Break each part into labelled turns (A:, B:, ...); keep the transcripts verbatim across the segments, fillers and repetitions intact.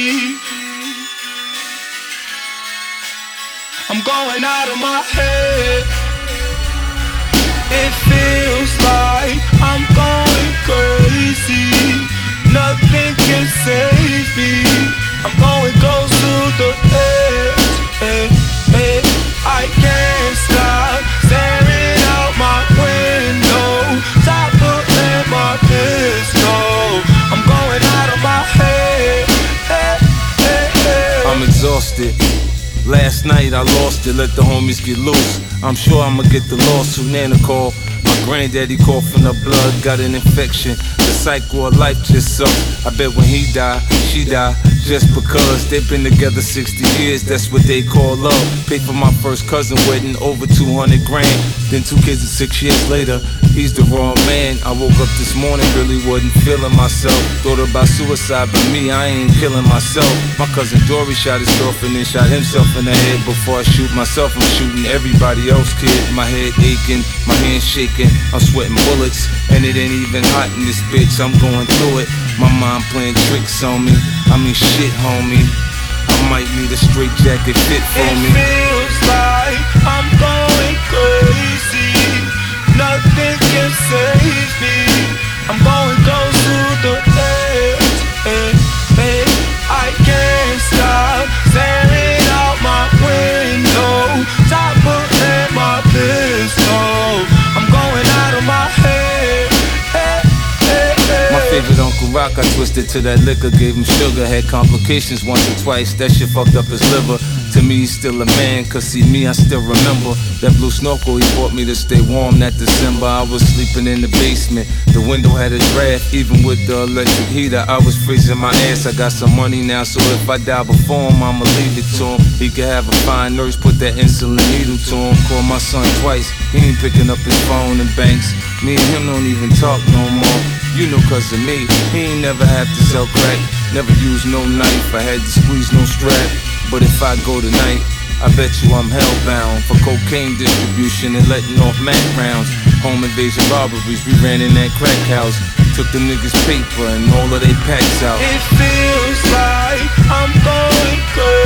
A: I'm going out of my head. It feels like I'm going crazy. Nothing can save me. I'm going close to the edge. Eh, eh. I can't stop staring out my window. Top of my pistol. I'm going out of my head. Eh, eh, eh.
B: I'm exhausted. Last night I lost it, let the homies get loose. I'm sure I'ma get the lawsuit. Nana call, my granddaddy coughing up blood, got an infection. The cycle of life just sucks. I bet when he die, she die, just because they've been together sixty years, that's what they call love. Paid for my first cousin wedding, over two hundred grand. Then two kids and six years later, he's the wrong man. I woke up this morning, really wasn't feeling myself. Thought about suicide, but me, I ain't killing myself. My cousin Dory shot his girlfriend and shot himself in the head. Before I shoot myself, I'm shooting everybody else, kid. My head aching, my hands shaking, I'm sweating bullets, and it ain't even hot in this bitch, I'm going through it. My mind playing tricks on me, I mean shit, homie. I might need a straight jacket fit for me.
A: It feels like I'm going crazy. Nothing can save me. I'm going close to the edge. Eh, eh. I can't stop staring out my window. Top of my pistol. I'm going out of my head. Eh, eh, eh.
B: My favorite Uncle Rock, I twisted to that liquor, gave him sugar, had complications once or twice, that shit fucked up his liver. To me, he's still a man, cause see me, I still remember that blue snorkel he bought me to stay warm that December. I was sleeping in the basement, the window had a draft, even with the electric heater, I was freezing my ass. I got some money now, so if I die before him, I'ma leave it to him. He could have a fine nurse, put that insulin needle to him. Call my son twice, he ain't picking up his phone and banks. Me and him don't even talk no more. You know, cause of me, he ain't never have to sell crack. Never used no knife, I had to squeeze no strap. But if I go tonight, I bet you I'm hellbound for cocaine distribution and letting off Mac rounds. Home invasion robberies, we ran in that crack house. Took the niggas' paper and all of they packs out.
A: It feels like I'm going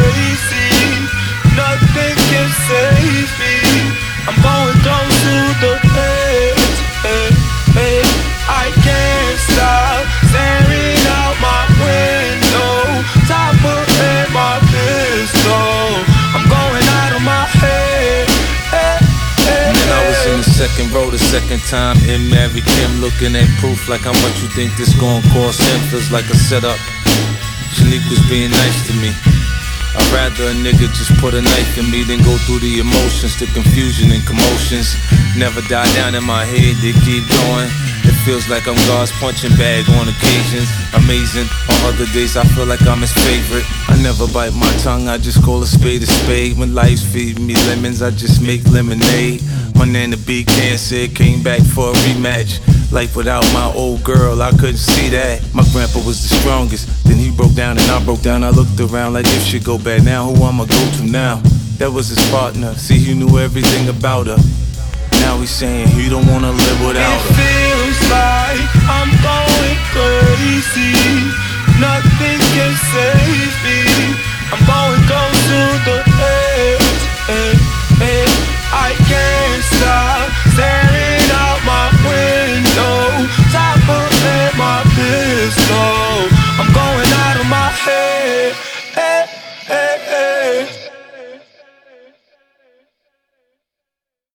A: crazy. Nothing can save me. I'm going close to the edge. Eh, eh. I can't stop staring out my window. Top of my pistol. I'm going out of my head. Eh, eh,
B: and then I was in the second row the second time in Mary Kim, looking at proof like how much you think this gon' cost him. Feels like a setup. Shanique was being nice to me. I'd rather a nigga just put a knife in me than go through the emotions, the confusion and commotions. Never die down in my head, they keep going. It feels like I'm God's punching bag on occasions. Amazing, on other days I feel like I'm his favorite. I never bite my tongue, I just call a spade a spade. When life's feeding me lemons, I just make lemonade. My nana beat cancer, came back for a rematch. Life without my old girl, I couldn't see that. My grandpa was the strongest, then he broke down and I broke down. I looked around like if shit go bad now, who I'ma go to now? That was his partner, see he knew everything about her. Now he's saying he don't wanna live without her.
A: It feels like I'm going crazy. Nothing can save me. I'm going close to the